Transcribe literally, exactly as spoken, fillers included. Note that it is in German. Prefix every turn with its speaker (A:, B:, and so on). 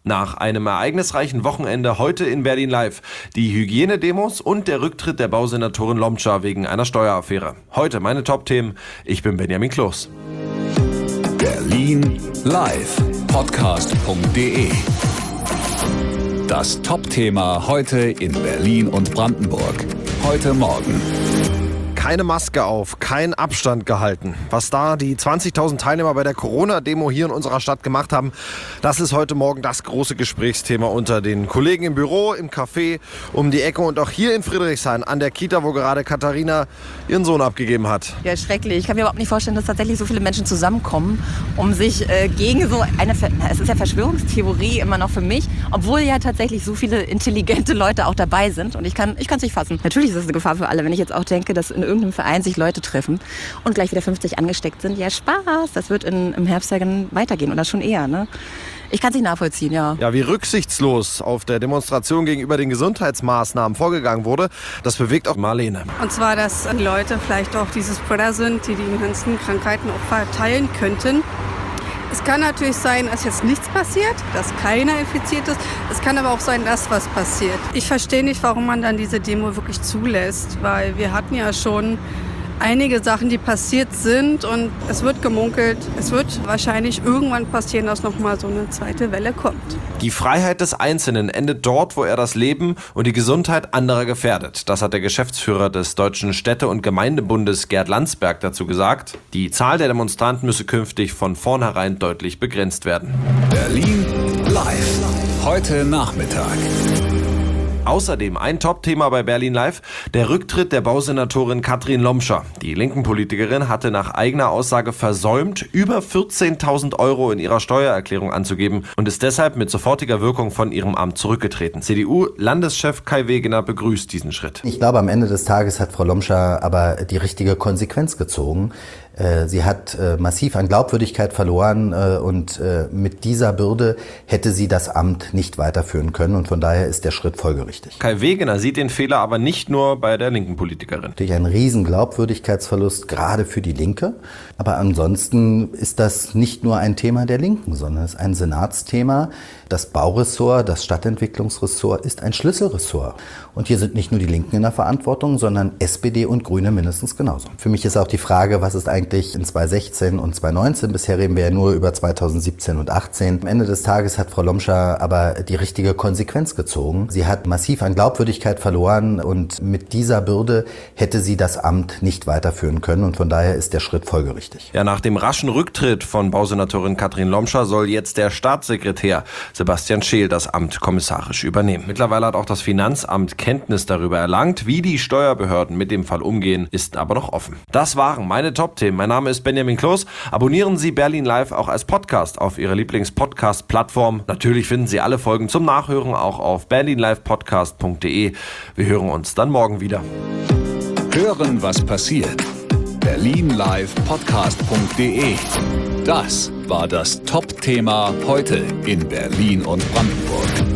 A: Nach einem ereignisreichen Wochenende heute in Berlin live. Die Hygienedemos und der Rücktritt der Bausenatorin Lomscher wegen einer Steueraffäre. Heute meine Top-Themen. Ich bin Benjamin Kloß.
B: Berlin live podcast punkt de. Das Top-Thema heute in Berlin und Brandenburg. Heute Morgen.
A: Keine Maske auf, kein Abstand gehalten. Was da die zwanzigtausend Teilnehmer bei der Corona-Demo hier in unserer Stadt gemacht haben, das ist heute Morgen das große Gesprächsthema unter den Kollegen im Büro, im Café, um die Ecke und auch hier in Friedrichshain an der Kita, wo gerade Katharina ihren Sohn abgegeben hat.
C: Ja, schrecklich. Ich kann mir überhaupt nicht vorstellen, dass tatsächlich so viele Menschen zusammenkommen, um sich äh, gegen so eine, Ver- es ist ja Verschwörungstheorie immer noch für mich, obwohl ja tatsächlich so viele intelligente Leute auch dabei sind und ich kann ich kann es nicht fassen. Natürlich ist das eine Gefahr für alle, wenn ich jetzt auch denke, dass in irgendeinem Verein sich Leute treffen und gleich wieder fünfzig angesteckt sind. Ja, Spaß, das wird in, im Herbst ja dann weitergehen oder schon eher, ne? Ich kann es nicht nachvollziehen, ja.
A: Ja, wie rücksichtslos auf der Demonstration gegenüber den Gesundheitsmaßnahmen vorgegangen wurde, das bewegt auch Marlene.
D: Und zwar, dass die Leute vielleicht auch diese Spreader sind, die die ganzen Krankheiten auch verteilen könnten. Es kann natürlich sein, dass jetzt nichts passiert, dass keiner infiziert ist. Es kann aber auch sein, dass was passiert. Ich verstehe nicht, warum man dann diese Demo wirklich zulässt, weil wir hatten ja schon einige Sachen, die passiert sind und es wird gemunkelt, es wird wahrscheinlich irgendwann passieren, dass nochmal so eine zweite Welle kommt.
A: Die Freiheit des Einzelnen endet dort, wo er das Leben und die Gesundheit anderer gefährdet. Das hat der Geschäftsführer des Deutschen Städte- und Gemeindebundes Gerd Landsberg dazu gesagt. Die Zahl der Demonstranten müsse künftig von vornherein deutlich begrenzt werden.
B: Berlin live. Heute Nachmittag.
A: Außerdem ein Top-Thema bei Berlin live, der Rücktritt der Bausenatorin Katrin Lomscher. Die linken Politikerin hatte nach eigener Aussage versäumt, über vierzehntausend Euro in ihrer Steuererklärung anzugeben und ist deshalb mit sofortiger Wirkung von ihrem Amt zurückgetreten. C D U-Landeschef Kai Wegener begrüßt diesen Schritt.
E: Ich glaube, am Ende des Tages hat Frau Lomscher aber die richtige Konsequenz gezogen. Sie hat massiv an Glaubwürdigkeit verloren und mit dieser Bürde hätte sie das Amt nicht weiterführen können und von daher ist der Schritt folgerichtig.
A: Kai Wegener sieht den Fehler aber nicht nur bei der linken Politikerin.
E: Natürlich ein riesen Glaubwürdigkeitsverlust, gerade für die Linke. Aber ansonsten ist das nicht nur ein Thema der Linken, sondern es ist ein Senatsthema. Das Bauressort, das Stadtentwicklungsressort ist ein Schlüsselressort. Und hier sind nicht nur die Linken in der Verantwortung, sondern S P D und Grüne mindestens genauso. Für mich ist auch die Frage, was ist eigentlich in zwanzig sechzehn und zwanzig neunzehn? Bisher reden wir ja nur über zwanzig siebzehn und achtzehn. Am Ende des Tages hat Frau Lomscher aber die richtige Konsequenz gezogen. Sie hat massiv an Glaubwürdigkeit verloren und mit dieser Bürde hätte sie das Amt nicht weiterführen können und von daher ist der Schritt folgerichtig.
A: Ja, nach dem raschen Rücktritt von Bausenatorin Katrin Lomscher soll jetzt der Staatssekretär Sebastian Scheel das Amt kommissarisch übernehmen. Mittlerweile hat auch das Finanzamt Kenntnis darüber erlangt. Wie die Steuerbehörden mit dem Fall umgehen, ist aber noch offen. Das waren meine Top-Themen. Mein Name ist Benjamin Kloß. Abonnieren Sie Berlin Live auch als Podcast auf Ihrer Lieblings-Podcast-Plattform. Natürlich finden Sie alle Folgen zum Nachhören auch auf berlin live podcast punkt de. Wir hören uns dann morgen wieder.
B: Hören, was passiert. Berlin live podcast punkt de. Das war das Top-Thema heute in Berlin und Brandenburg.